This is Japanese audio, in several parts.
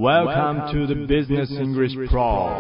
Welcome to the Business English Pro。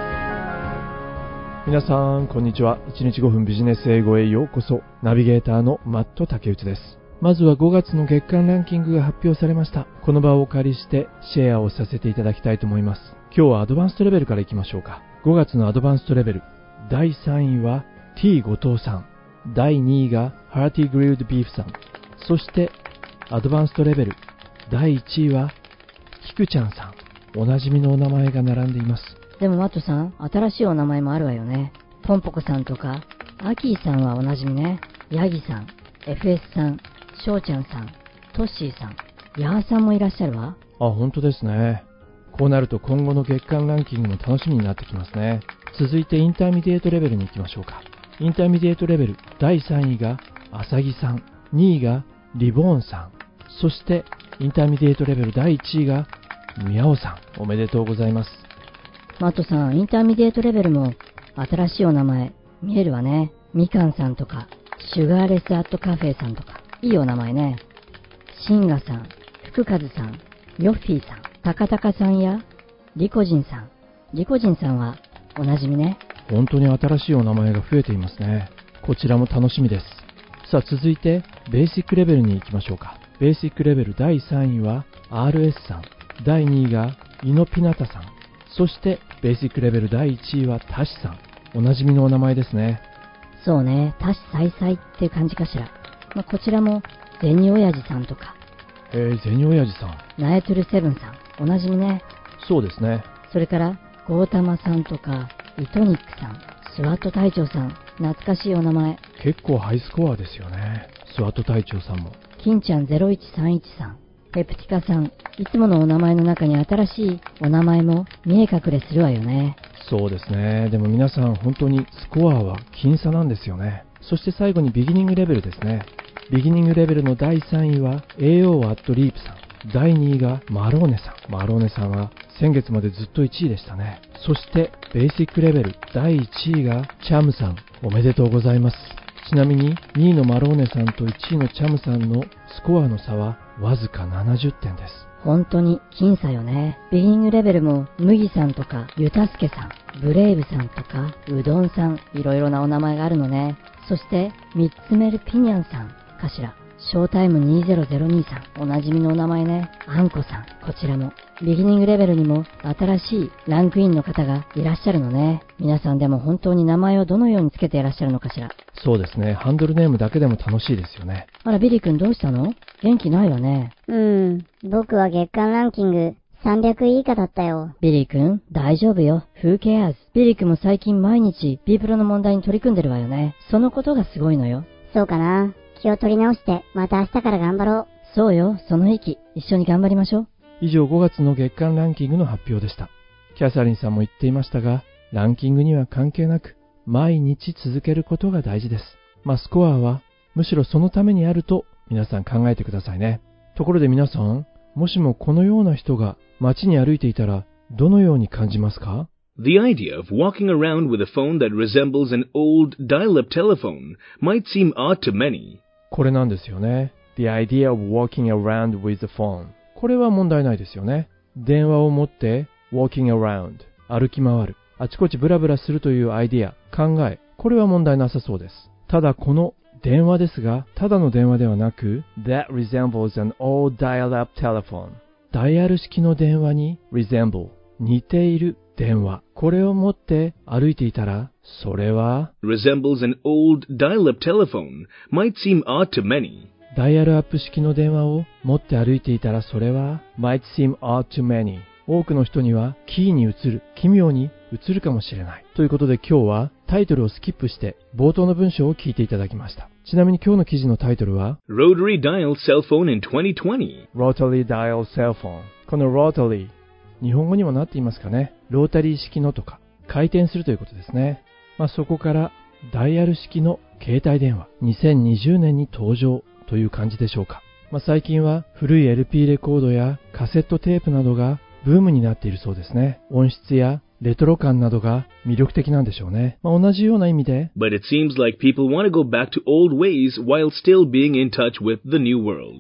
皆さんこんにちは。1日5分ビジネス英語へようこそ。ナビゲーターのマット竹内です。まずは5月の月間ランキングが発表されました。この場をお借りしてシェアをさせていただきたいと思います。今日はアドバンストレベルからいきましょうか。5月のアドバンストレベル第3位は T 後藤さん、第2位がハーティーグリルドビーフさん、そしてアドバンストレベル第1位はキクちゃんさん。おなじみのお名前が並んでいます。 でもマットさん、新しいお名前もあるわよね。ポンポコさんとかアキーさんはおなじみね。ヤギさん、FS さん、ショウちゃんさん、トッシーさん、ヤーさんもいらっしゃるわ。 本当ですね。こうなると今後の月間ランキングも楽しみになってきますね。続いてインターミディエートレベルに行きましょうか。インターミディエートレベル第3位がアサギさん、2位がリボーンさん、そしてインターミディエートレベル第1位がミヤオさん。おめでとうございます。 マットさん、インターミディエートレベルも新しいお名前見えるわね。みかんさんとかシュガーレスアットカフェさんとかいいお名前ね。シンガさん、福和さん、ヨッフィーさん、タカタカさんやリコジンさん。リコジンさんはおなじみね。 本当に新しいお名前が増えていますね。こちらも楽しみです。さあ続いてベーシックレベルに行きましょうか。ベーシックレベル第3位は RS さん、第2位がイノピナタさん、そしてベーシックレベル第1位はタシさん。おなじみのお名前ですね。 そうね、タシサイサイって感じかしら。こちらもゼニオヤジさんとかゼニオヤジさん、 ナエトゥルセブンさん、おなじみね。 そうですね。 それからゴータマさんとかイトニックさん、スワット隊長さん、懐かしいお名前。 結構ハイスコアですよね。スワット隊長さんも。 金ちゃん0131さん、ペプティカさん。いつものお名前の中に新しいお名前も見え隠れするわよね。 そうですね。でも皆さん本当にスコアは僅差なんですよね。そして最後にビギニングレベルですね。ビギニングレベルの第3位は AO アットリープさん、第2位がマローネさん。マローネさんは先月までずっと1位でしたね。そしてベーシックレベル第1位がチャムさん。おめでとうございます。ちなみに2位のマローネさんと1位のチャムさんのスコアの差はわずか70点です。 本当に僅差よね。ビギニングレベルも麦さんとかユタスケさん、ブレイブさんとかうどんさん、いろいろなお名前があるのね。そして3つ目るピニャンさんかしら。ショータイム2002さん、おなじみのお名前ね。あんこさん、こちらもビギニングレベルにも新しいランクインの方がいらっしゃるのね。皆さんでも本当に名前をどのようにつけていらっしゃるのかしら。 そうですね。ハンドルネームだけでも楽しいですよね。 あら、ビリー君どうしたの？元気ないわね。 僕は月間ランキング300位以下だったよ。 ビリー君、大丈夫よ。Who cares？ ビリー君も最近毎日 B プロの問題に取り組んでるわよね。そのことがすごいのよ。 そうかな。気を取り直してまた明日から頑張ろう。 そうよ、その意気。一緒に頑張りましょう。 以上5月の月間ランキングの発表でした。キャサリンさんも言っていましたが、ランキングには関係なく毎日続けることが大事です。スコアはむしろそのためにあると皆さん考えてくださいね。ところで皆さん、もしもこのような人が街に歩いていたらどのように感じますか？ The idea of walking around with a phone that resembles an old dial-up telephone might seem odd to many. これなんですよね。The idea of walking around with a phone。これは問題ないですよね。電話を持って walking around、歩き回る、あちこちブラブラするというアイディア、考え、これは問題なさそうです。ただこの電話ですが、ただの電話ではなく That resembles an old dial-up telephone。ダイヤル式の電話に resemble、似ている電話。これを持って歩いていたら、それは resembles an old dial-up telephone might seem odd to many. ダイヤルアップ式の電話を持って歩いていたら、それは might seem odd to many。多くの人にはキーに映る、奇妙に映るかもしれない。ということで今日はタイトルをスキップして冒頭の文章を聞いていただきました。ちなみに今日の記事のタイトルは Rotary Dial Cell Phone in 2020。 Rotary Dial Cell Phone。 この Rotary、 日本語にもなっていますかね。ロータリー式のとか回転するということですね。そこからダイヤル式の携帯電話、2020年に登場という感じでしょうか。最近は古い LP レコードやカセットテープなどがブームになっているそうですね。音質やレトロ感などが魅力的なんでしょうね。同じような意味で But it seems like people want to go back to old ways while still being in touch with the new world。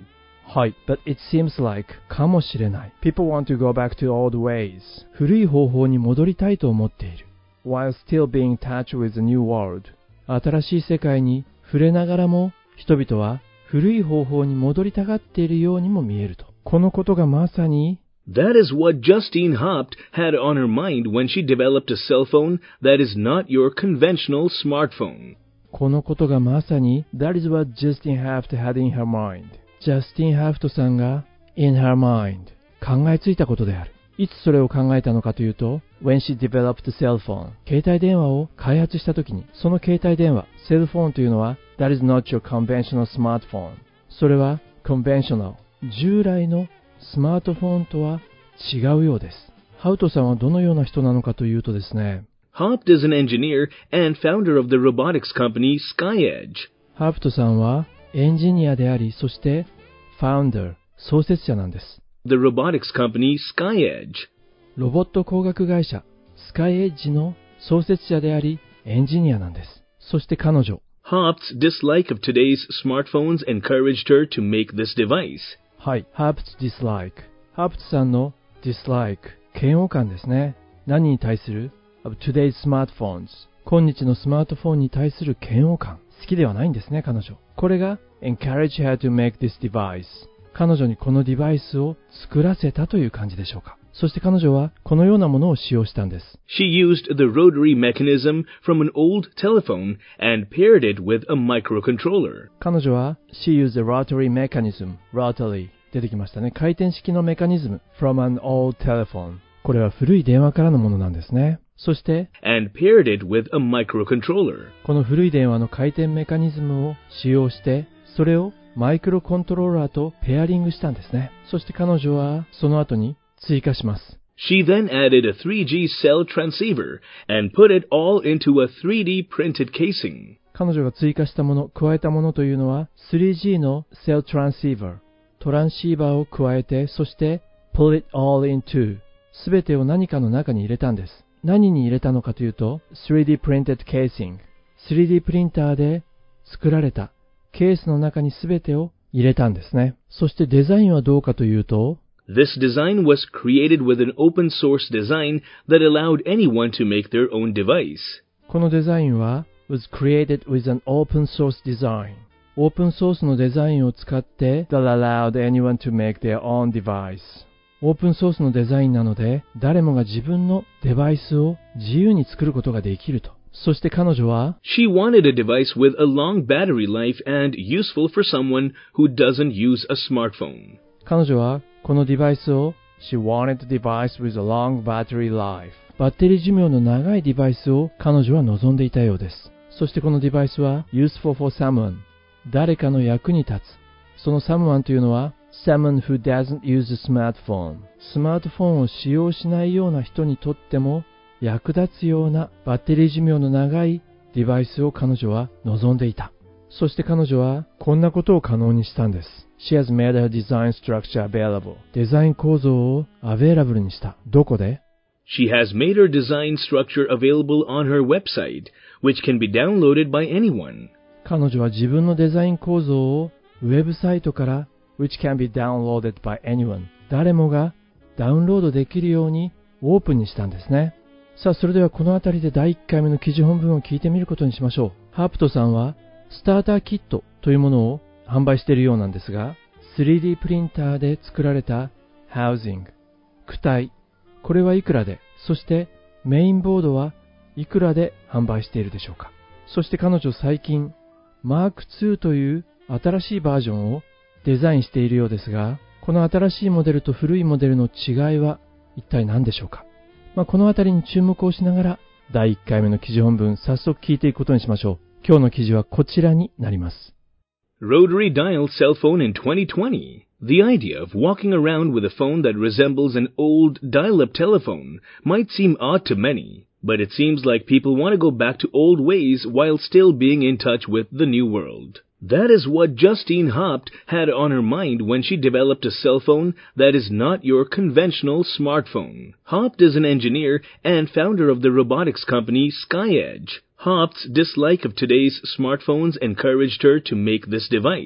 はい。But it seems like かもしれない。People want to go back to old ways. 古い方法に戻りたいと思っている。While still being in touch with the new world. 新しい世界に触れながらも人々は古い方法に戻りたがっているようにも見えると。このことがまさに That is what Justine Haupt had on her mind when she developed a cell phone that is not your conventional smartphone. このことがまさに That is what Justine Haupt had in her mind. ジャスティン・ハーフトさんが in her mind 考えついたことである。いつそれを考えたのかというと When she developed a cell phone 携帯電話を開発したときにその携帯電話セルフォンというのは That is not your conventional smartphone それは conventional 従来のスマートフォンとは違うようです。ハウトさんはどのような人なのかというとですね Haupt is an engineer and founder of the robotics company SkyEdge. ハープトさんはエンジニアでありそしてファウンダー創設者なんです。 The robotics company SkyEdge. ロボット工学会社スカイエッジの創設者でありエンジニアなんです。そして彼女 Haupt's dislike of today's smartphones encouraged her to make this device. はい、Haupt's dislike ハープトさんの dislike 嫌悪感ですね。何に対する of today's smartphones 今日のスマートフォンに対する嫌悪感好きではないんですね彼女。これが encourage her to make this device 彼女にこのデバイスを作らせたという感じでしょうか。そして彼女はこのようなものを使用したんです。 She used the rotary mechanism from an old telephone and paired it with a microcontroller. 彼女は She used the rotary mechanism rotary 出てきましたね。回転式のメカニズム from an old telephone これは古い電話からのものなんですね。そして and paired it with a microcontroller. この古い電話の回転メカニズムを使用してそれをマイクロコントローラーとペアリングしたんですね。そして彼女はその後に追加します。 She then added a 3G cell transceiver and put it all into a 3D printed casing. 彼女が追加したもの、加えたものというのは 3G の cell transceiver トランシーバーを加えてそして put it all into すべてを何かの中に入れたんです。何に入れたのかというと 3D printed casing 3D プリンターで作られたケースの中にすべてを入れたんですね。そしてデザインはどうかというと This design was created with an open source design that allowed anyone to make their own device. このデザインは was created with an open source design オープンソースのデザインを使って that allowed anyone to make their own device オープンソースのデザインなので誰もが自分のデバイスを自由に作ることができると。そして彼女は She wanted a device with a long battery life and useful for someone who doesn't use a smartphone. 彼女はこのデバイスを She wanted a device with a long battery life バッテリー寿命の長いデバイスを彼女は望んでいたようです。そしてこのデバイスは useful for someone 誰かの役に立つ。その someone というのは someone who doesn't use a smartphone スマートフォンを使用しないような人にとっても役立つようなバッテリー寿命の長いデバイスを彼女は望んでいた。そして彼女はこんなことを可能にしたんです。She has made her design structure available. デザイン構造をアベラブルにした。どこで She has made her design structure available on her website, which can be downloaded by anyone. 彼女は自分のデザイン構造をウェブサイトから which can be downloaded by anyone 誰もがダウンロードできるようにオープンにしたんですね。さあそれではこのあたりで第1回目の記事本文を聞いてみることにしましょう。ハープトさんはスターターキットというものを販売しているようなんですが 3D プリンターで作られた housing 躯体これはいくらでそしてメインボードはいくらで販売しているでしょうか。そして彼女最近 Mark II という新しいバージョンをデザインしているようですがこの新しいモデルと古いモデルの違いは一体何でしょうか。このあたりに注目をしながら第1回目の記事本文早速聞いていくことにしましょう。今日の記事はこちらになります。 Rotary dial cell phone in 2020. The idea of walking around with a phone that resembles an old dial-up telephone might seem odd to many, but it seems like people want to go back to old ways while still being in touch with the new world. That is what Justine Haupt had on her mind when she developed a cell phone that is not your conventional smartphone. Haupt is an engineer and founder of the robotics company SkyEdge. Haupt's dislike of today's smartphones encouraged her to make this device.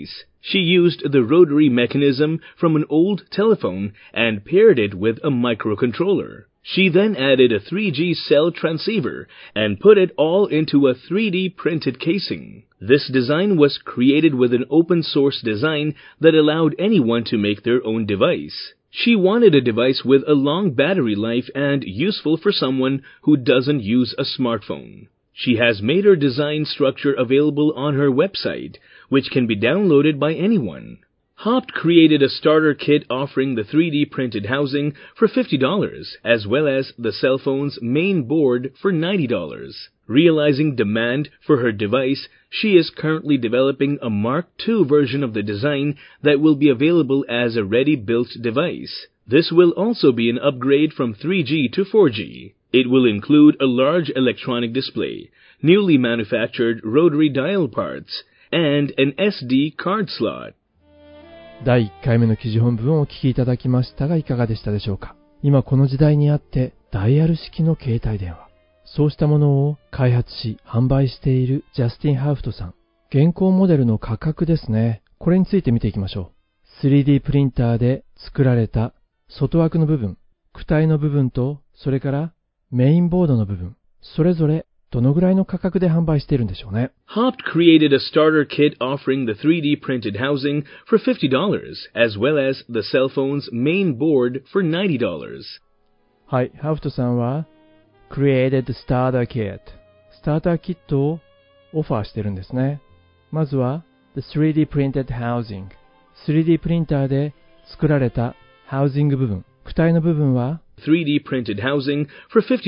She used the rotary mechanism from an old telephone and paired it with a microcontroller. She then added a 3G cell transceiver and put it all into a 3D printed casing. This design was created with an open source design that allowed anyone to make their own device. She wanted a device with a long battery life and useful for someone who doesn't use a smartphone. She has made her design structure available on her website, which can be downloaded by anyone. Hopt created a starter kit offering the 3D printed housing for $50, as well as the cell phone's main board for $90. Realizing demand for her device, she is currently developing a Mark II version of the design that will be available as a ready-built device. This will also be an upgrade from 3G to 4G. It will include a large electronic display, newly manufactured rotary dial parts, and an SD card slot. 第1回目の記事本文をお聞きいただきましたがいかがでしたでしょうか。今この時代にあってダイヤル式の携帯電話、そうしたものを開発し販売しているジャスティン・ハウフトさん。現行モデルの価格ですね。これについて見ていきましょう。3D プリンターで作られた外枠の部分、躯体の部分とそれからメインボードの部分、それぞれどのぐらいの価格で販売しているんでしょうね。 Hopt created a starter kit offering the 3D printed housing for $50, as well as the cell phone's main board for $90. はい、ハウフトさんは created starter kit スターターキットをオファーしてるんですね。まずは the 3D printed housing 3D プリンターで作られたハウジング部分、躯体の部分は 3D printed housing for $50.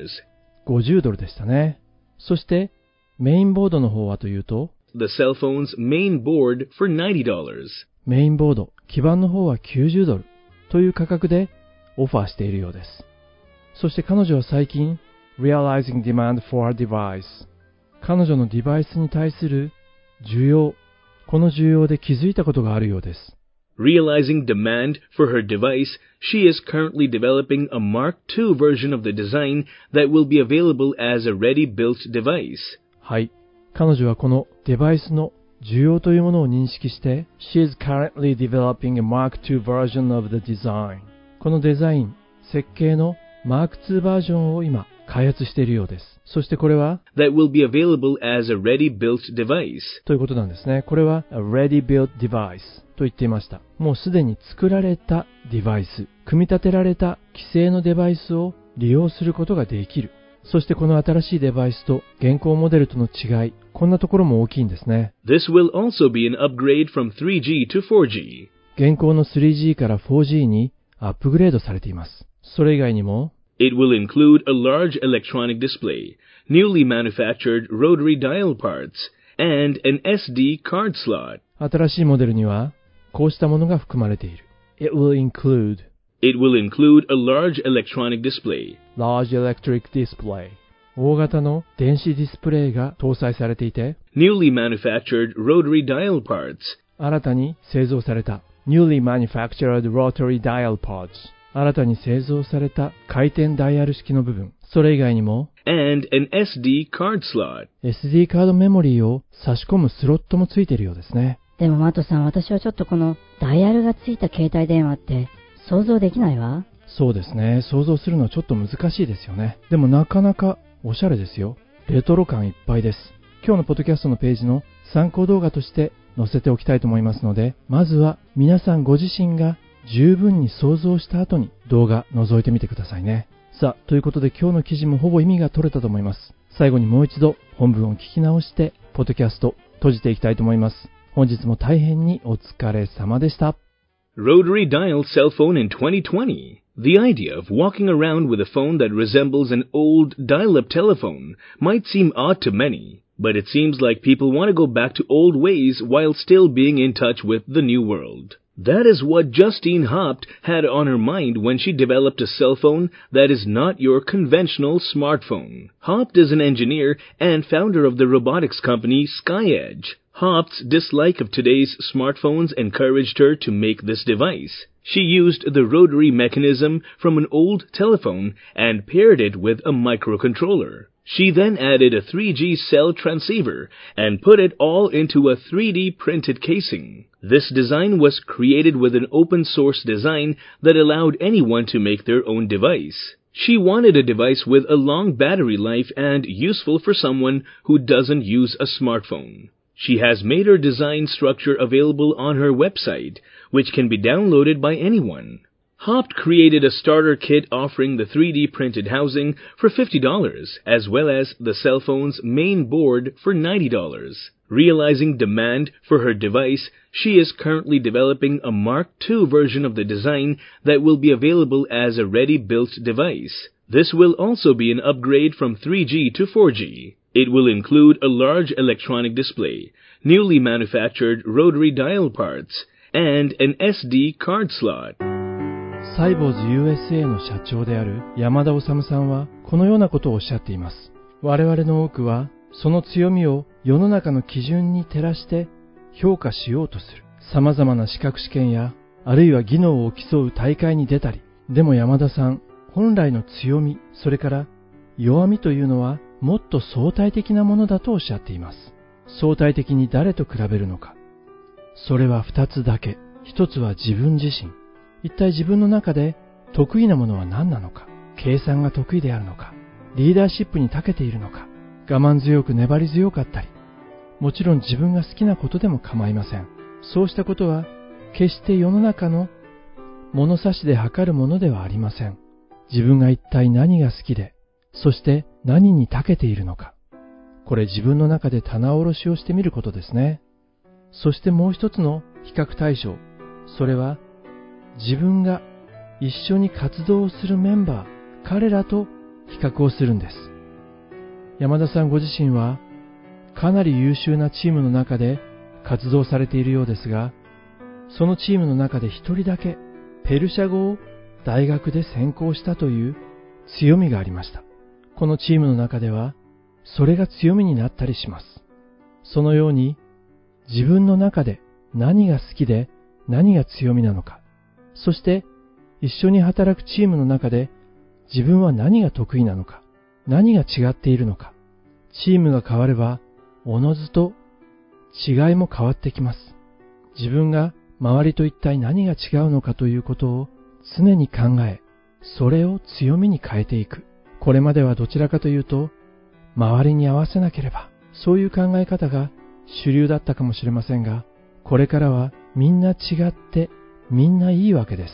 50ドルでしたね。そしてメインボードの方はというと The cell phone's main board for $90. メインボード、基板の方は90ドルという価格でオファーしているようです。そして彼女は最近 Realizing Demand for a Device 彼女のデバイスに対する需要、この需要で気づいたことがあるようです。 Realizing demand for her device, she is currently developing a Mark II version of the design that will be available as a ready-built device. はい。彼女はこのデバイスの需要というものを認識して She is currently developing a Mark II version of the design このデザイン、設計の Mark II バージョンを今開発しているようです。そしてこれは That will be available as a ready-built device. ということなんですね。これは a ready-built device と言っていました。もうすでに作られたデバイス、組み立てられた既成のデバイスを利用することができる。そしてこの新しいデバイスと現行モデルとの違い、こんなところも大きいんですね。 This will also be an upgrade from 3G to 4G. 現行の 3G から 4G にアップグレードされています。それ以外にも It will include a large electronic display, newly manufactured rotary dial parts, and an SD card slot. 新しいモデルにはこうしたものが含まれている。It will include a large electronic display. Large electric display 大型の電子ディスプレイが搭載されていて Newly manufactured rotary dial parts. 新たに製造された Newly manufactured rotary dial parts 新たに製造された回転ダイヤル式の部分。それ以外にも And an SD card slot. SD カードメモリーを差し込むスロットもついているようですね。 でもマットさん、私はちょっとこのダイヤルがついた携帯電話って想像できないわ。 そうですね。想像するのはちょっと難しいですよね。でもなかなかおしゃれですよ。レトロ感いっぱいです。今日のポッドキャストのページの参考動画として載せておきたいと思いますので、まずは皆さんご自身が十分に想像した後に動画覗いてみてくださいね。さあ、ということで今日の記事もほぼ意味が取れたと思います。最後にもう一度本文を聞き直してポッドキャスト閉じていきたいと思います。本日も大変にお疲れ様でした。 Rotary dial cell phone in 2020. The idea of walking around with a phone that resembles an old dial-up telephone might seem odd to many, but it seems like people want to go back to old ways while still being in touch with the new world. That is what Justine Hopt had on her mind when she developed a cell phone that is not your conventional smartphone. Hopt is an engineer and founder of the robotics company SkyEdge. Hopt's dislike of today's smartphones encouraged her to make this device. She used the rotary mechanism from an old telephone and paired it with a microcontroller. She then added a 3G cell transceiver and put it all into a 3D printed casing. This design was created with an open source design that allowed anyone to make their own device. She wanted a device with a long battery life and useful for someone who doesn't use a smartphone. She has made her design structure available on her website, which can be downloaded by anyone. Hopt created a starter kit offering the 3D printed housing for $50, as well as the cell phone's main board for $90. Realizing demand for her device, she is currently developing a Mark II version of the design that will be available as a ready-built device. This will also be an upgrade from 3G to 4G. It will include a large electronic display, newly manufactured rotary dial parts, and an SD card slot. サイボーズ USA の社長である山田治さんはこのようなことをおっしゃっています。我々の多くはその強みを世の中の基準に照らして評価しようとする。様々な資格試験やあるいは技能を競う大会に出たり。でも山田さん、本来の強み、それから弱みというのはもっと相対的なものだとおっしゃっています。相対的に誰と比べるのか。それは二つだけ。一つは自分自身。一体自分の中で得意なものは何なのか。計算が得意であるのか。リーダーシップに長けているのか。我慢強く粘り強かったり。もちろん自分が好きなことでも構いません。そうしたことは決して世の中の物差しで測るものではありません。自分が一体何が好きで、そして何に長けているのか。これ自分の中で棚卸しをしてみることですね。そしてもう一つの比較対象。それは自分が一緒に活動をするメンバー、彼らと比較をするんです。山田さんご自身はかなり優秀なチームの中で活動されているようですが、そのチームの中で一人だけペルシャ語を大学で専攻したという強みがありました。このチームの中ではそれが強みになったりします。そのように自分の中で何が好きで何が強みなのか、そして一緒に働くチームの中で自分は何が得意なのか、何が違っているのか。チームが変わればおのずと違いも変わってきます。自分が周りと一体何が違うのかということを常に考え、それを強みに変えていく。これまではどちらかというと周りに合わせなければ、そういう考え方が主流だったかもしれませんが、これからはみんな違ってみんないいわけです。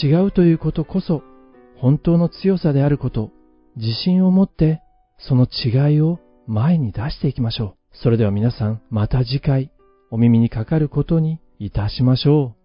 違うということこそ本当の強さであること、自信を持ってその違いを前に出していきましょう。それでは皆さん、また次回お耳にかかることにいたしましょう。